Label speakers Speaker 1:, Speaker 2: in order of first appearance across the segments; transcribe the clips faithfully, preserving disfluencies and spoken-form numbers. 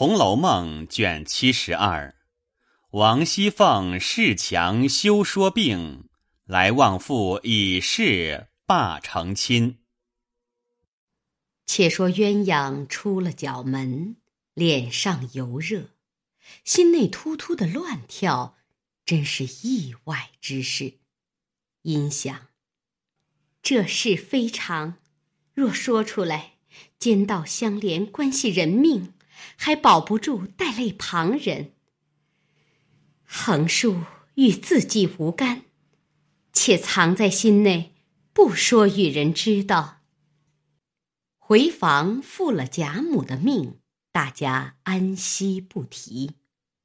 Speaker 1: 红楼梦》卷七十二，王熙凤恃强休说病，来望父以势罢成亲。
Speaker 2: 且说鸳鸯出了角门，脸上油热，心内突突的乱跳，真是意外之事。因想，这事非常，若说出来，奸盗相连，关系人命，还保不住带累旁人。横竖与自己无干，且藏在心内，不说与人知道。回房复了贾母的命，大家安息不提。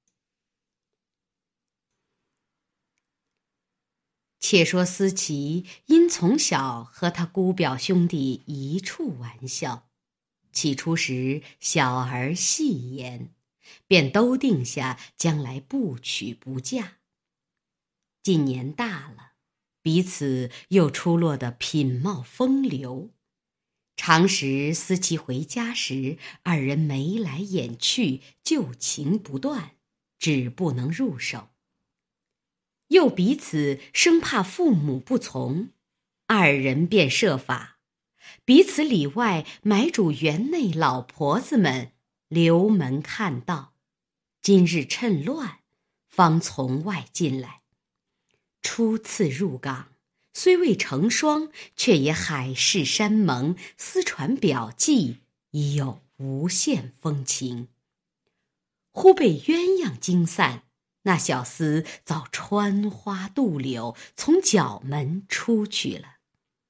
Speaker 2: 且说思琪因从小和他姑表兄弟一处玩笑，起初时小儿戏言，便都定下将来不娶不嫁。近年大了，彼此又出落得品貌风流，常时思琪回家时，二人眉来眼去，旧情不断，只不能入手。又彼此生怕父母不从，二人便设法彼此里外买主园内老婆子们留门看道，今日趁乱方从外进来。初次入港，虽未成双，却也海誓山盟，私传表记，已有无限风情。忽被鸳鸯惊散，那小厮早穿花渡柳，从角门出去了。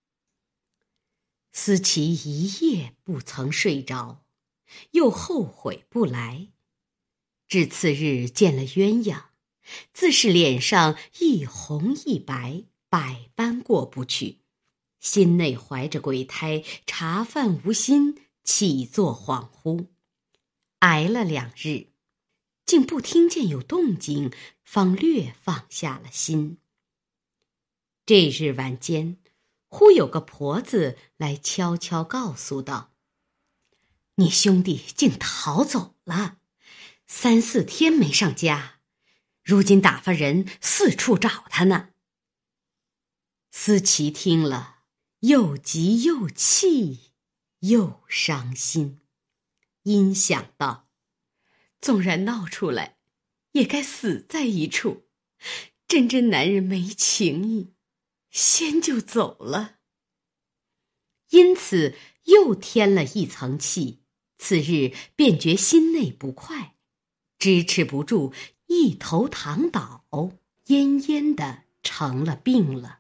Speaker 2: 思琪一夜不曾睡着，又后悔不来。至次日见了鸳鸯，自是脸上一红一白，百般过不去，心内怀着鬼胎，茶饭无心，起坐恍惚。挨了两日，竟不听见有动静，方略放下了心。这日晚间，忽有个婆子来悄悄告诉道：你兄弟竟逃走了，三四天没上家，如今打发人四处找他呢。思琪听了，又急又气又伤心，因想到纵然闹出来，也该死在一处，真真男人没情义，先就走了。因此又添了一层气，次日便觉心内不快，支持不住，一头躺倒，奄奄的成了病了。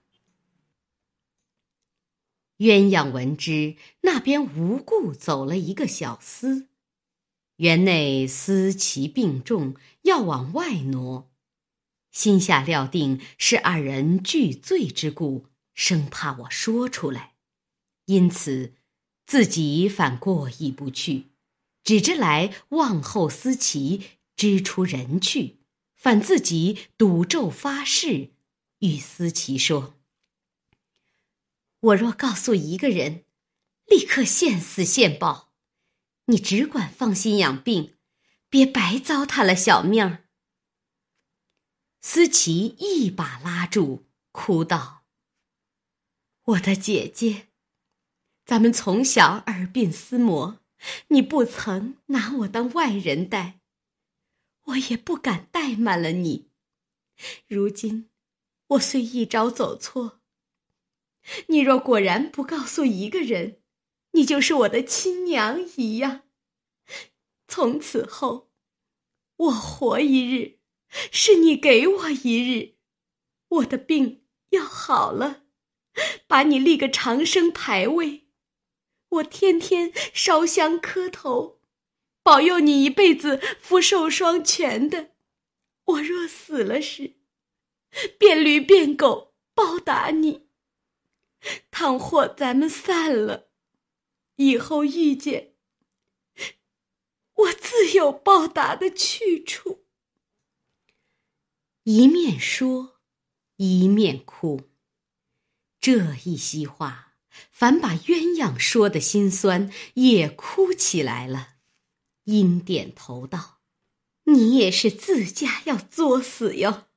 Speaker 2: 鸳鸯闻之，那边无故走了一个小厮，园内思琪病重，要往外挪，心下料定是二人俱醉之故，生怕我说出来，因此自己反过意不去，指着来望后思琪支出人去，反自己赌咒发誓，与思琪说：我若告诉一个人，立刻现死现报，你只管放心养病，别白糟蹋了小命儿。思琪一把拉住，哭道：我的姐姐，咱们从小耳鬓厮磨，你不曾拿我当外人待，我也不敢怠慢了你。如今我虽一朝走错，你若果然不告诉一个人，你就是我的亲娘一样。从此后，我活一日，是你给我一日。我的病要好了，把你立个长生牌位，我天天烧香磕头，保佑你一辈子福寿双全的。我若死了时，变驴变狗报答你。倘或咱们散了，以后遇见，我自有报答的去处。一面说，一面哭。这一席话，反把鸳鸯说的心酸，也哭起来了。 阴点头道：“你也是自家要作死哟！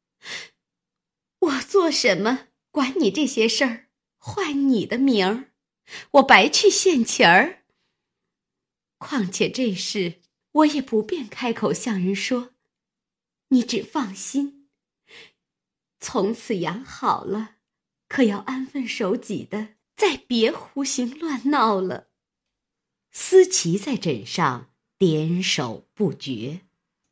Speaker 2: 我做什么管你这些事儿，坏你的名儿，我白去献钱儿。况且这事我也不便开口向人说，你只放心，从此养好了，可要安分守己的，再别胡行乱闹了。”思琪在枕上点首不绝。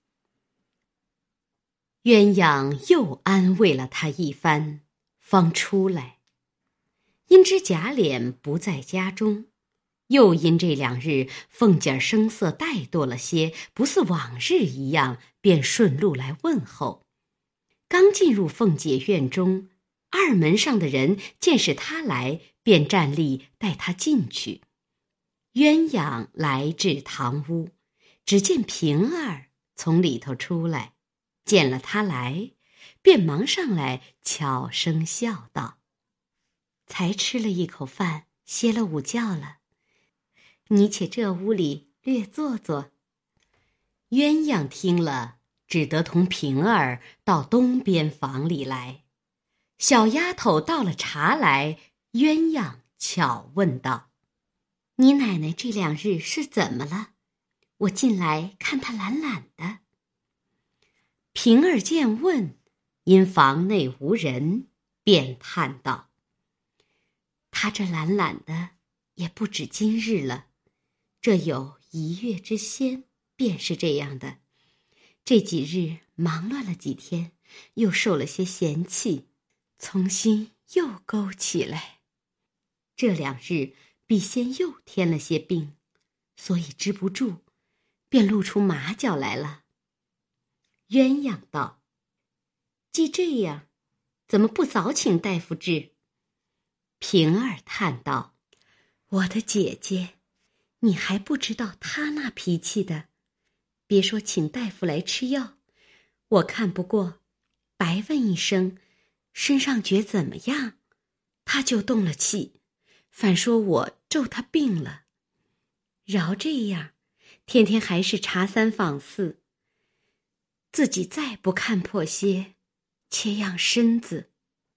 Speaker 2: 鸳鸯又安慰了他一番，方出来。因知贾琏不在家中，又因这两日凤姐儿声色怠惰了些，不似往日一样，便顺路来问候。刚进入凤姐院中，二门上的人见是他来，便站立带他进去。鸳鸯来至堂屋，只见平儿从里头出来，见了他来，便忙上来悄声笑道：“才吃了一口饭，歇了午觉了，你且这屋里略坐坐。”鸳鸯听了，只得同平儿到东边房里来。小丫头倒了茶来，鸳鸯巧问道：“你奶奶这两日是怎么了？我进来看她懒懒的。”平儿见问，因房内无人，便叹道：“她这懒懒的也不止今日了，这有一月之先便是这样的。这几日忙乱了几天，又受了些嫌弃，从心又勾起来。这两日必先又添了些病，所以治不住，便露出马脚来了。”鸳鸯道：“既这样，怎么不早请大夫治？”平儿叹道：“我的姐姐，你还不知道她那脾气的，别说请大夫来吃药，我看不过，白问一声身上觉怎么样，她就动了气，反说我咒她病了。饶这样，天天还是查三访四，自己再不看破些，且养身子。”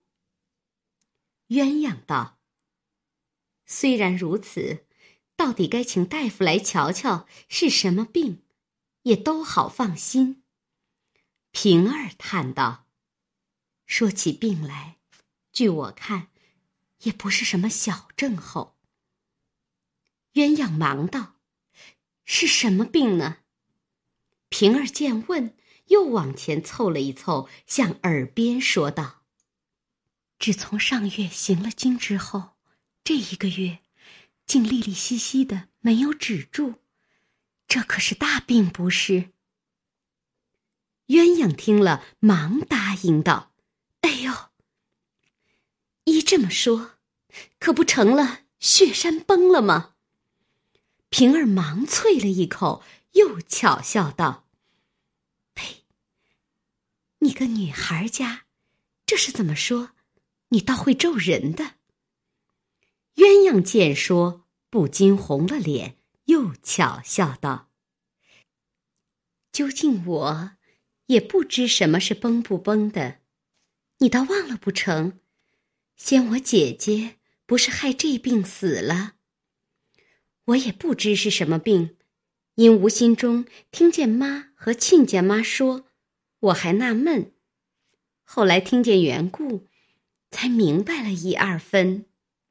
Speaker 2: 鸳鸯道：“虽然如此，到底该请大夫来瞧瞧是什么病，也都好放心。”平儿叹道：“说起病来，据我看，也不是什么小症候。”鸳鸯忙道：“是什么病呢？”平儿见问，又往前凑了一凑，向耳边说道：“只从上月行了经之后，这一个月竟沥沥兮兮的没有止住，这可是大病不是？”鸳鸯听了，忙答应道：“哎呦，依这么说，可不成了血山崩了吗？”平儿忙啐了一口，又巧笑道：“呸！你个女孩家，这是怎么说？你倒会咒人的。”鸳鸯见说，不禁红了脸，又巧笑道：“究竟我也不知什么是崩不崩的，你倒忘了不成？先我姐姐不是害这病死了，我也不知是什么病，因无心中听见妈和亲家妈说，我还纳闷，后来听见缘故，才明白了一二分。”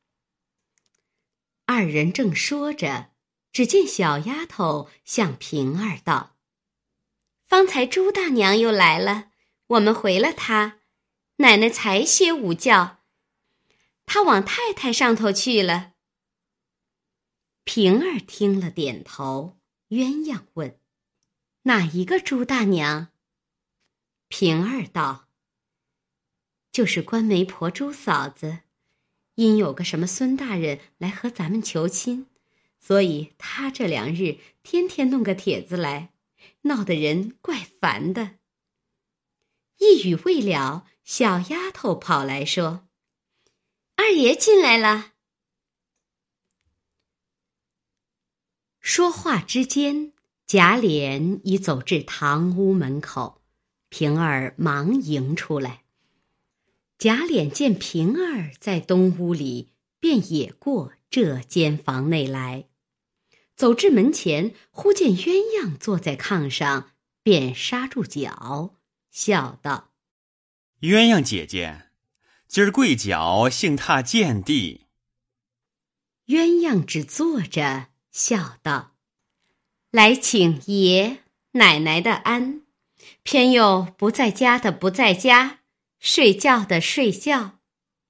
Speaker 2: 二人正说着，只见小丫头向平儿道：“方才朱大娘又来了，我们回了她，奶奶才歇午觉，她往太太上头去了。”平儿听了点头。鸳鸯问：“哪一个朱大娘？”平儿道：“就是官媒婆朱嫂子，因有个什么孙大人来和咱们求亲，所以他这两日天天弄个帖子来，闹得人怪烦的。”一语未了，小丫头跑来说：“二爷进来了。”说话之间， 贾琏已走至堂屋门口，平儿忙迎出来。贾琏见平儿在东屋里，便也过这间房内来。走至门前，忽见鸳鸯坐在炕上，便刹住脚，笑道：
Speaker 1: 鸳鸯姐姐，今儿跪脚幸踏见地。
Speaker 2: 鸳鸯只坐着，笑道：来请爷奶奶的安，偏又不在家的不在家，睡觉的睡觉。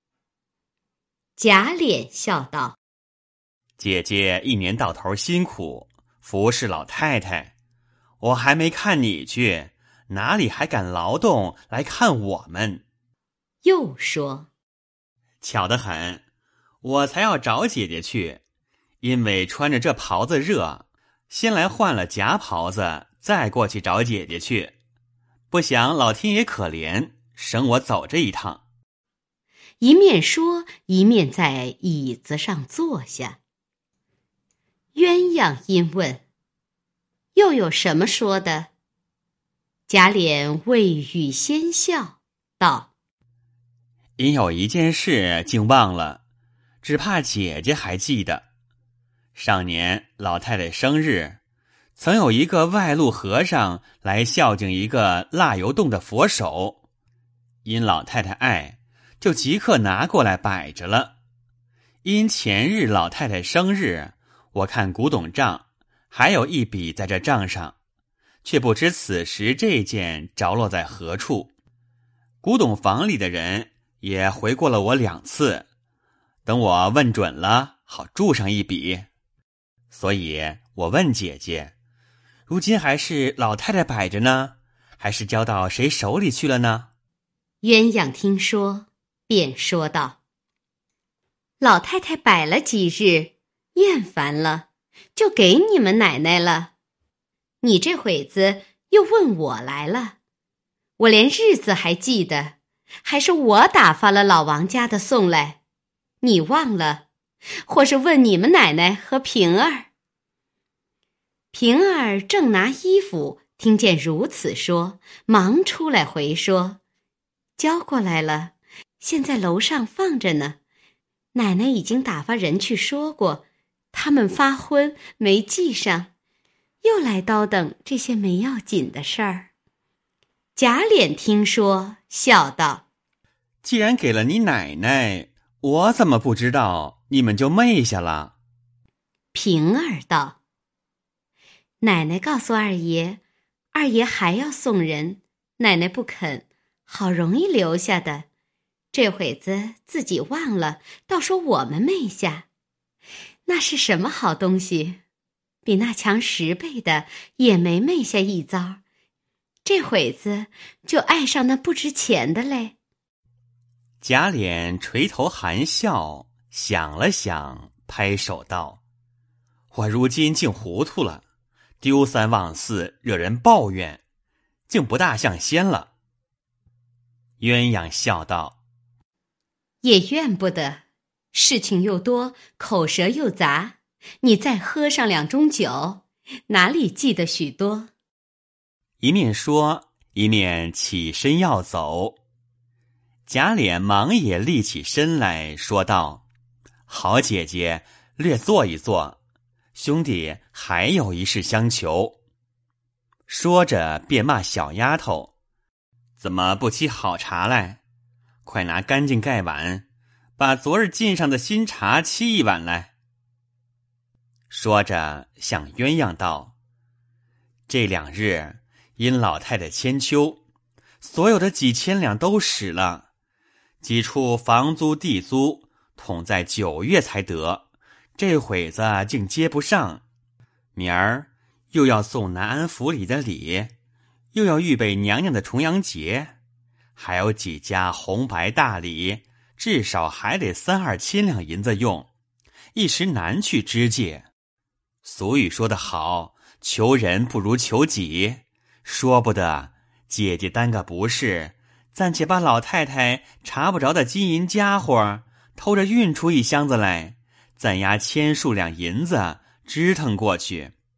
Speaker 2: 贾琏笑道：
Speaker 1: 姐姐一年到头辛苦，服侍老太太，我还没看你去，哪里还敢劳动来看我们？
Speaker 2: 又说：
Speaker 1: 巧得很，我才要找姐姐去，因为穿着这袍子热，先来换了夹袍子，再过去找姐姐去。不想老天爷可怜，省我走这一趟。
Speaker 2: 一面说，一面在椅子上坐下。鸳鸯因问：又有什么说的？贾琏未语先笑，道：
Speaker 1: 因有一件事竟忘了，只怕姐姐还记得。上年老太太生日，曾有一个外路和尚来孝敬一个蜡油洞的佛手，因老太太爱，就即刻拿过来摆着了。因前日老太太生日，我看古董账，还有一笔在这账上，却不知此时这件着落在何处。古董房里的人也回过了我两次，等我问准了，好注上一笔。所以我问姐姐，如今还是老太太摆着呢，还是交到谁手里去了呢？
Speaker 2: 鸳鸯听说，便说道：老太太摆了几日，厌烦了，就给你们奶奶了。你这会子又问我来了，我连日子还记得，还是我打发了老王家的送来，你忘了，或是问你们奶奶和平儿。平儿正拿衣服，听见如此说，忙出来回说：交过来了，现在楼上放着呢，奶奶已经打发人去说过，他们发昏没记上，又来叨等这些没要紧的事儿。贾琏听说，笑道：
Speaker 1: 既然给了你奶奶，我怎么不知道，你们就昧下了。
Speaker 2: 平儿道：奶奶告诉二爷，二爷还要送人，奶奶不肯，好容易留下的，这会子自己忘了，倒说我们昧下。那是什么好东西？比那强十倍的也没昧下一遭，这会子就爱上那不值钱的嘞。
Speaker 1: 贾琏垂头含笑，想了想，拍手道：我如今竟糊涂了，丢三忘四，惹人抱怨，竟不大像先了。鸳鸯笑道：
Speaker 2: 也怨不得，事情又多，口舌又杂，你再喝上两盅酒，哪里记得许多？
Speaker 1: 一面说，一面起身要走。贾琏忙也立起身来，说道：好姐姐，略坐一坐，兄弟还有一事相求。说着便骂小丫头：怎么不沏好茶来？快拿干净盖碗，把昨日进上的新茶沏一碗来。说着向鸳鸯道：这两日因老太太千秋，所有的几千两都使了，几处房租地租统在九月才得，这会子竟接不上。明儿又要送南安府里的礼，又要预备娘娘的重阳节，还有几家红白大礼，至少还得三二千两银子用，一时难去支借。俗语说得好，求人不如求己，说不得姐姐担个不是，暂且把老太太查不着的金银家伙偷着运出一箱子来，暂押千数两银子支腾过去，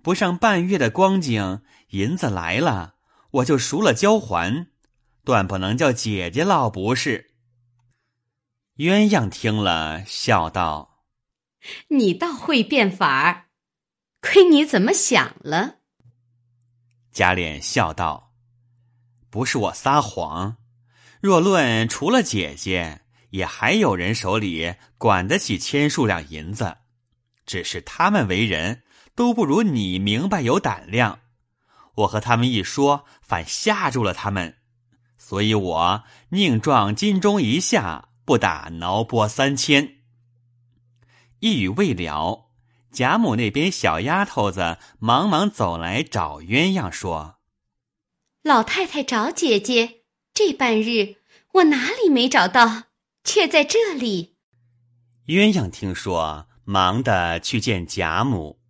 Speaker 1: 不上半月的光景，银子来了，我就赎了交还，断不能叫姐姐落不是。鸳鸯听了，笑道：
Speaker 2: 你倒会变法儿，亏你怎么想了？
Speaker 1: 贾琏笑道：不是我撒谎，若论除了姐姐，也还有人手里管得起千数两银子，只是他们为人都不如你明白有胆量，我和他们一说，反吓住了他们，所以我宁撞金钟一下，不打挠拨三千。一语未了，贾母那边小丫头子忙忙走来找鸳鸯说：
Speaker 2: 老太太找姐姐，这半日我哪里没找到，却在这里。
Speaker 1: 鸳鸯听说，忙地去见贾母。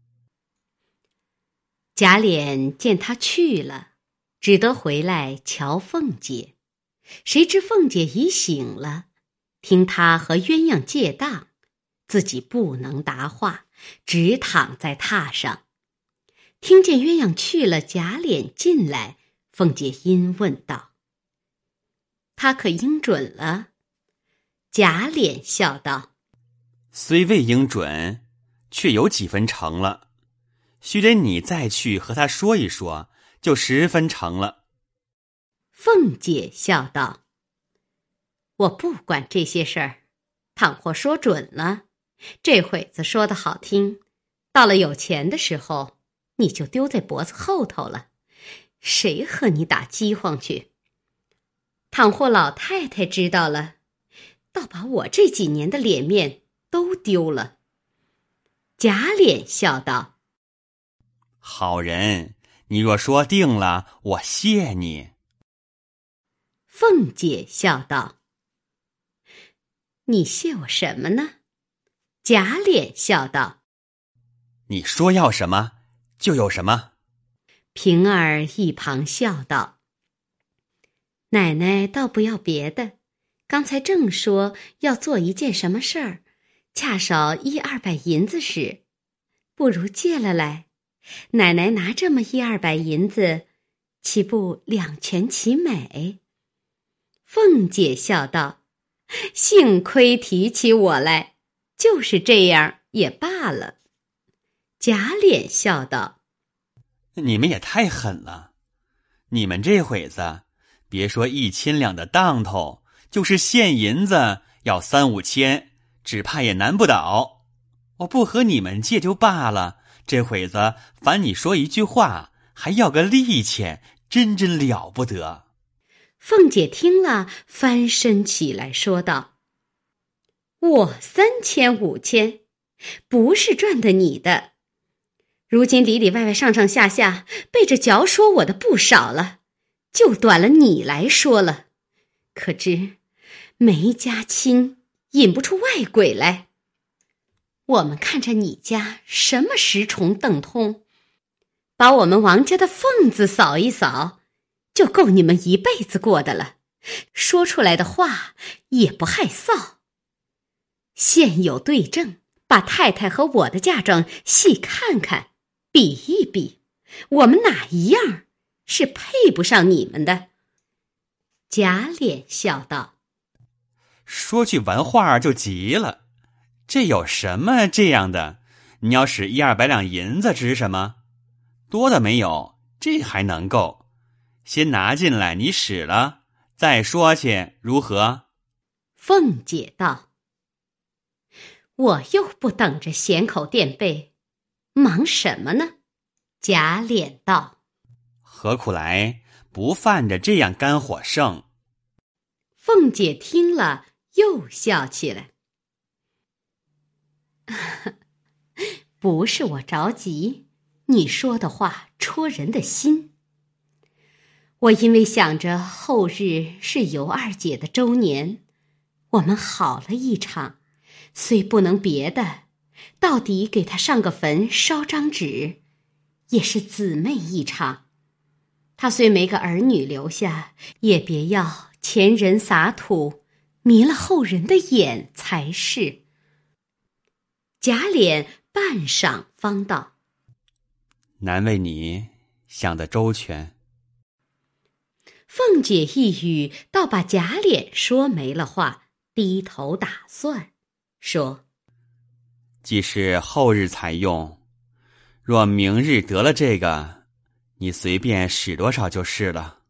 Speaker 2: 贾琏见他去了，只得回来瞧凤姐。谁知凤姐已醒了，听他和鸳鸯借当，自己不能答话，只躺在榻上。听见鸳鸯去了，贾琏进来，凤姐因问道：他可应准了？贾琏笑道：
Speaker 1: 虽未应准，却有几分成了，须得你再去和他说一说，就十分成了。
Speaker 2: 凤姐笑道：我不管这些事儿，倘或说准了，这会子说得好听，到了有钱的时候，你就丢在脖子后头了，谁和你打饥荒去？倘或老太太知道了，倒把我这几年的脸面都丢了。贾琏笑道：
Speaker 1: 好人，你若说定了，我谢你。
Speaker 2: 凤姐笑道：你谢我什么呢？贾琏笑道：
Speaker 1: 你说要什么，就有什么。
Speaker 2: 平儿一旁笑道：奶奶倒不要别的，刚才正说要做一件什么事儿，恰少一二百银子时，不如借了来。奶奶拿这么一二百银子，岂不两全其美？凤姐笑道：幸亏提起我来，就是这样也罢了。贾琏笑道：
Speaker 1: 你们也太狠了，你们这会子别说一千两的当头，就是现银子要三五千，只怕也难不倒。我不和你们借就罢了，这会子凡你说一句话，还要个利钱，真真了不得。
Speaker 2: 凤姐听了，翻身起来说道：我三千五千，不是赚的你的。如今里里外外上上下下背着嚼说我的不少了，就短了你来说了。可知没家亲，引不出外鬼来。我们看着你家什么十重邓通，把我们王家的缝子扫一扫，就够你们一辈子过的了，说出来的话也不害臊。现有对证，把太太和我的嫁妆细看看，比一比，我们哪一样是配不上你们的？贾琏笑道：
Speaker 1: 说句完话就急了，这有什么这样的？你要使一二百两银子值什么？多的没有，这还能够。先拿进来，你使了再说去，如何？
Speaker 2: 凤姐道：我又不等着衔口垫背，忙什么呢？贾琏道：
Speaker 1: 何苦来不犯着这样肝火盛？
Speaker 2: 凤姐听了又笑起来。不是我着急，你说的话戳人的心。我因为想着后日是尤二姐的周年，我们好了一场，虽不能别的，到底给她上个坟烧张纸，也是姊妹一场。她虽没个儿女留下，也别要前人撒土，迷了后人的眼才是。贾琏半晌方道：
Speaker 1: 难为你想得周全。
Speaker 2: 凤姐一语，倒把贾琏说没了话，低头打算，说：
Speaker 1: 既是后日才用，若明日得了这个，你随便使多少就是了。